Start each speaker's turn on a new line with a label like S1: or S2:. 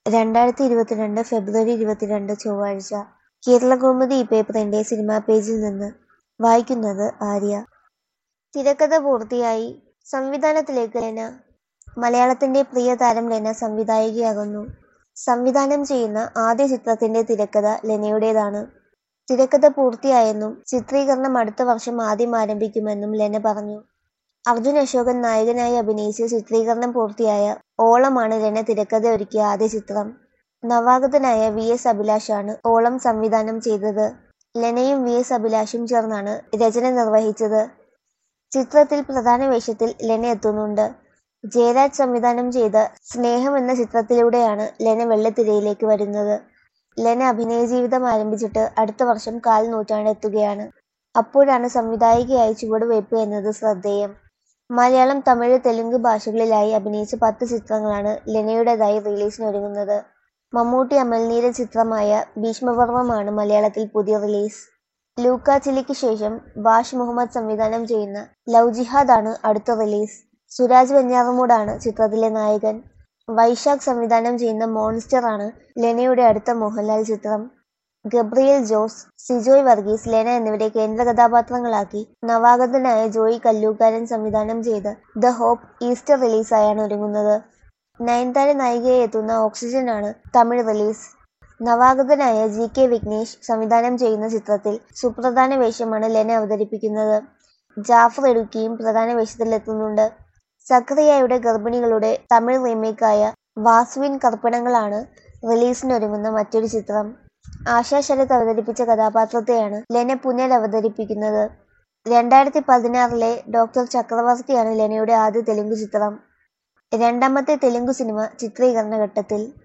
S1: 2022 ഫെബ്രുവരി 22 ചൊവ്വാഴ്ച. കേരളകൗമുദി പേപ്പറിന്റെ സിനിമാ പേജിൽ നിന്ന്. വായിക്കുന്നത് ആര്യ. തിരക്കഥ പൂർത്തിയായി. സംവിധാനത്തിലേക്ക് ലെന. മലയാളത്തിന്റെ പ്രിയ താരം ലെന സംവിധായികയാകുന്നു. സംവിധാനം ചെയ്യുന്ന ആദ്യ ചിത്രത്തിന്റെ തിരക്കഥ ലെനയുടേതാണ്. തിരക്കഥ പൂർത്തിയായെന്നും ചിത്രീകരണം അടുത്ത വർഷം ആദ്യം ആരംഭിക്കുമെന്നും ലെന പറഞ്ഞു. അർജുൻ അശോകൻ നായകനായി അഭിനയിച്ച് ചിത്രീകരണം പൂർത്തിയായ ഓളമാണ് ലെന തിരക്കഥയൊരുക്കിയ ആദ്യ ചിത്രം. നവാഗതനായ വി.എസ്. അഭിലാഷാണ് ഓളം സംവിധാനം ചെയ്തത്. ലെനയും വി.എസ്. അഭിലാഷും ചേർന്നാണ് രചന നിർവഹിച്ചത്. ചിത്രത്തിൽ പ്രധാന വേഷത്തിൽ ലെന എത്തുന്നുണ്ട്. ജയരാജ് സംവിധാനം ചെയ്ത സ്നേഹം എന്ന ചിത്രത്തിലൂടെയാണ് ലെന വെള്ളിത്തിരയിലേക്ക് വരുന്നത്. ലെന അഭിനയജീവിതം ആരംഭിച്ചിട്ട് അടുത്ത വർഷം കാൽ നൂറ്റാണ്ട് എത്തുകയാണ്. അപ്പോഴാണ് സംവിധായികയായി ചുവടുവയ്പ് എന്നത് ശ്രദ്ധേയം. മലയാളം, തമിഴ്, തെലുങ്ക് ഭാഷകളിലായി അഭിനയിച്ച 10 ചിത്രങ്ങളാണ് ലെനയുടേതായി റിലീസിനൊരുങ്ങുന്നത്. മമ്മൂട്ടി അമൽനീരദ് ചിത്രമായ ഭീഷ്മപർവമാണ് മലയാളത്തിൽ പുതിയ റിലീസ്. ലൂക്ക ചിലിക്ക് ശേഷം ബാഷ് മുഹമ്മദ് സംവിധാനം ചെയ്യുന്ന ലവ് ജിഹാദ് ആണ് അടുത്ത റിലീസ്. സുരാജ് വെഞ്ഞാറമൂടാണ് ചിത്രത്തിലെ നായകൻ. വൈശാഖ് സംവിധാനം ചെയ്യുന്ന മോൺസ്റ്റർ ആണ് ലെനയുടെ അടുത്ത മോഹൻലാൽ ചിത്രം. ഗബ്രിയേൽ ജോസ്, സിജോയ് വർഗീസ്, ലെന എന്നിവരെ കേന്ദ്ര കഥാപാത്രങ്ങളാക്കി നവാഗതനായ ജോയി കല്ലൂക്കാരൻ സംവിധാനം ചെയ്ത ദ ഹോപ്പ് ഈസ്റ്റർ റിലീസായാണ് ഒരുങ്ങുന്നത്. നയൻതാര നായികയായി എത്തുന്ന ഓക്സിജൻ ആണ് തമിഴ് റിലീസ്. നവാഗതനായ ജി.കെ. വിഘ്നേഷ് സംവിധാനം ചെയ്യുന്ന ചിത്രത്തിൽ സുപ്രധാന വേഷമാണ് ലെന അവതരിപ്പിക്കുന്നത്. ജാഫർ ഇടുക്കിയും പ്രധാന വേഷത്തിലെത്തുന്നുണ്ട്. സക്കറിയായുടെ ഗർഭിണികളുടെ തമിഴ് റീമേക്കായ വാസുവിൻ കർപ്പണങ്ങളാണ് റിലീസിനൊരുങ്ങുന്ന മറ്റൊരു ചിത്രം. ആശാ ശരത് അവതരിപ്പിച്ച കഥാപാത്രത്തെയാണ് ലെന പുനരവതരിപ്പിക്കുന്നത്. 2016 ഡോക്ടർ ചക്രവർത്തിയാണ് ലെനയുടെ ആദ്യ തെലുങ്ക് ചിത്രം. രണ്ടാമത്തെ തെലുങ്ക് സിനിമ ചിത്രീകരണ ഘട്ടത്തിൽ.